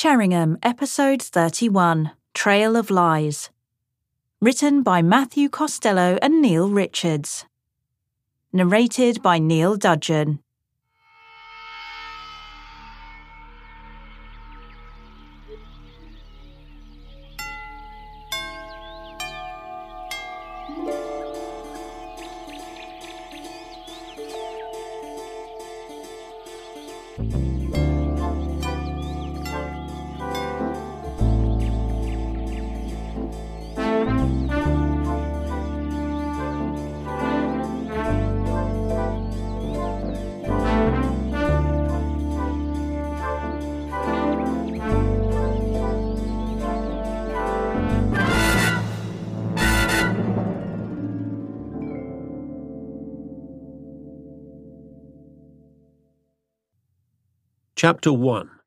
Sheringham, Episode 31, Trail of Lies. Written by Matthew Costello and Neil Richards. Narrated by Neil Dudgeon. Chapter 1.